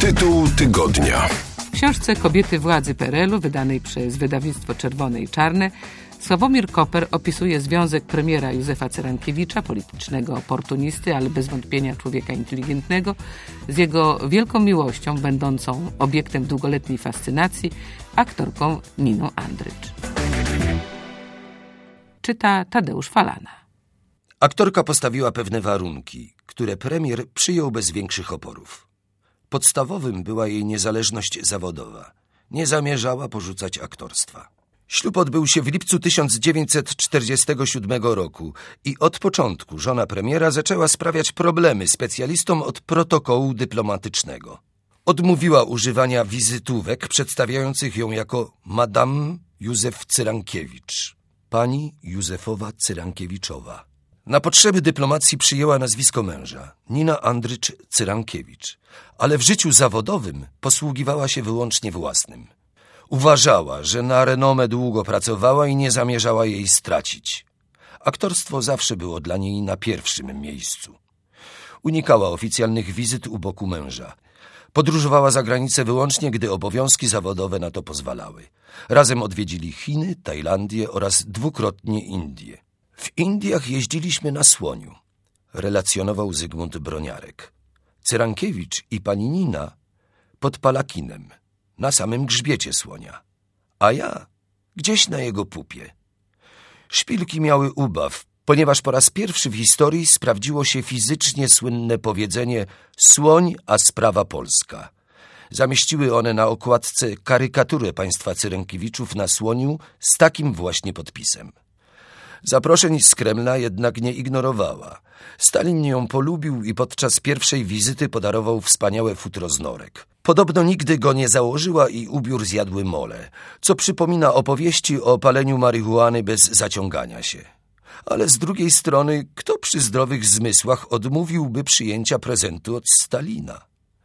Tytuł tygodnia. W książce Kobiety władzy PRL-u, wydanej przez wydawnictwo Czerwone i Czarne, Sławomir Koper opisuje związek premiera Józefa Cyrankiewicza, politycznego oportunisty, ale bez wątpienia człowieka inteligentnego, z jego wielką miłością, będącą obiektem długoletniej fascynacji, aktorką Niną Andrycz. Czyta Tadeusz Falana. Aktorka postawiła pewne warunki, które premier przyjął bez większych oporów. Podstawowym była jej niezależność zawodowa. Nie zamierzała porzucać aktorstwa. Ślub odbył się w lipcu 1947 roku i od początku żona premiera zaczęła sprawiać problemy specjalistom od protokołu dyplomatycznego. Odmówiła używania wizytówek przedstawiających ją jako Madame Józef Cyrankiewicz, pani Józefowa Cyrankiewiczowa. Na potrzeby dyplomacji przyjęła nazwisko męża, Nina Andrycz Cyrankiewicz, ale w życiu zawodowym posługiwała się wyłącznie własnym. Uważała, że na renomę długo pracowała i nie zamierzała jej stracić. Aktorstwo zawsze było dla niej na pierwszym miejscu. Unikała oficjalnych wizyt u boku męża. Podróżowała za granicę wyłącznie, gdy obowiązki zawodowe na to pozwalały. Razem odwiedzili Chiny, Tajlandię oraz dwukrotnie Indię. W Indiach jeździliśmy na słoniu, relacjonował Zygmunt Broniarek. Cyrankiewicz i pani Nina pod Palakinem, na samym grzbiecie słonia, a ja gdzieś na jego pupie. Szpilki miały ubaw, ponieważ po raz pierwszy w historii sprawdziło się fizycznie słynne powiedzenie „słoń, a sprawa polska”. Zamieściły one na okładce karykaturę państwa Cyrankiewiczów na słoniu z takim właśnie podpisem. Zaproszeń z Kremla jednak nie ignorowała. Stalin ją polubił i podczas pierwszej wizyty podarował wspaniałe futro z norek. Podobno nigdy go nie założyła i ubiór zjadły mole, co przypomina opowieści o paleniu marihuany bez zaciągania się. Ale z drugiej strony, kto przy zdrowych zmysłach odmówiłby przyjęcia prezentu od Stalina?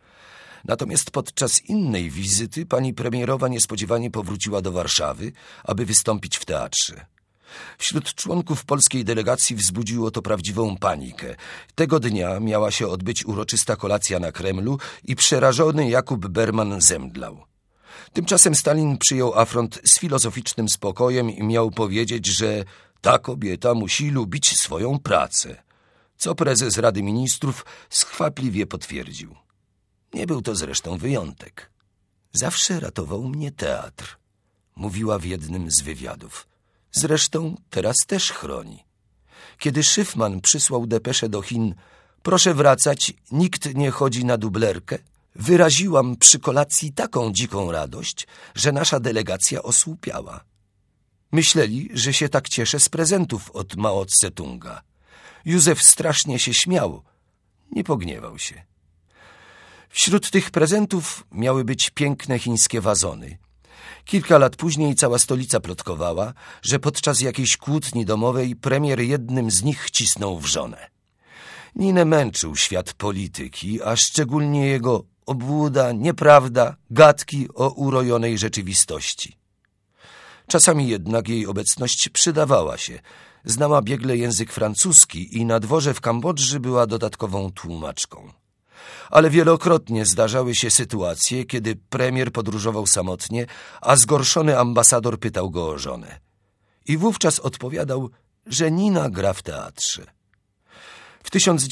Natomiast podczas innej wizyty pani premierowa niespodziewanie powróciła do Warszawy, aby wystąpić w teatrze. Wśród członków polskiej delegacji wzbudziło to prawdziwą panikę. Tego dnia miała się odbyć uroczysta kolacja na Kremlu i przerażony Jakub Berman zemdlał. Tymczasem Stalin przyjął afront z filozoficznym spokojem i miał powiedzieć, że ta kobieta musi lubić swoją pracę, co prezes Rady Ministrów skwapliwie potwierdził. Nie był to zresztą wyjątek. Zawsze ratował mnie teatr, mówiła w jednym z wywiadów. Zresztą teraz też chroni. Kiedy Szyfman przysłał depeszę do Chin, proszę wracać, nikt nie chodzi na dublerkę, wyraziłam przy kolacji taką dziką radość, że nasza delegacja osłupiała. Myśleli, że się tak cieszę z prezentów od Mao Tse-tunga. Józef strasznie się śmiał, nie pogniewał się. Wśród tych prezentów miały być piękne chińskie wazony. Kilka lat później cała stolica plotkowała, że podczas jakiejś kłótni domowej premier jednym z nich cisnął w żonę. Ninę męczył świat polityki, a szczególnie jego obłuda, nieprawda, gadki o urojonej rzeczywistości. Czasami jednak jej obecność przydawała się. Znała biegle język francuski i na dworze w Kambodży była dodatkową tłumaczką. Ale wielokrotnie zdarzały się sytuacje, kiedy premier podróżował samotnie, a zgorszony ambasador pytał go o żonę. I wówczas odpowiadał, że Nina gra w teatrze. W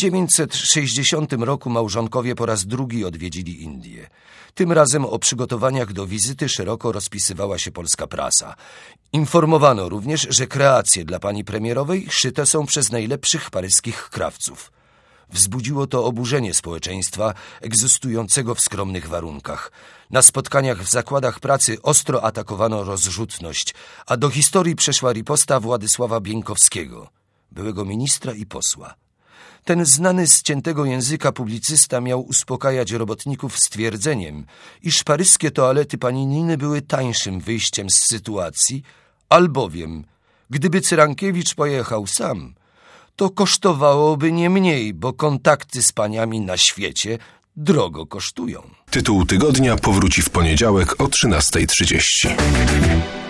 1960 roku małżonkowie po raz drugi odwiedzili Indię. Tym razem o przygotowaniach do wizyty szeroko rozpisywała się polska prasa. Informowano również, że kreacje dla pani premierowej szyte są przez najlepszych paryskich krawców. Wzbudziło to oburzenie społeczeństwa egzystującego w skromnych warunkach. Na spotkaniach w zakładach pracy ostro atakowano rozrzutność, a do historii przeszła riposta Władysława Bieńkowskiego, byłego ministra i posła. Ten znany z ciętego języka publicysta miał uspokajać robotników stwierdzeniem, iż paryskie toalety pani Niny były tańszym wyjściem z sytuacji, albowiem, gdyby Cyrankiewicz pojechał sam, to kosztowałoby nie mniej, bo kontakty z paniami na świecie drogo kosztują. Tytuł tygodnia powróci w poniedziałek o 13:30.